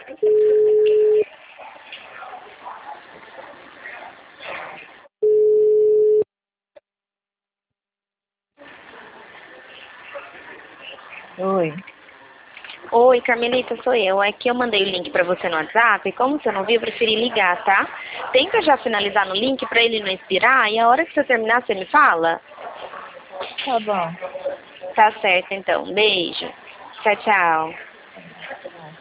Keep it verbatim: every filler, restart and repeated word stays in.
Oi. Oi, Carmelita, sou eu. É que eu mandei o link pra você no WhatsApp e como você não viu, eu preferi ligar, tá? Tenta já finalizar no link pra ele não expirar e a hora que você terminar, você me fala? Tá bom. Tá certo, então. Beijo. Tchau, tchau.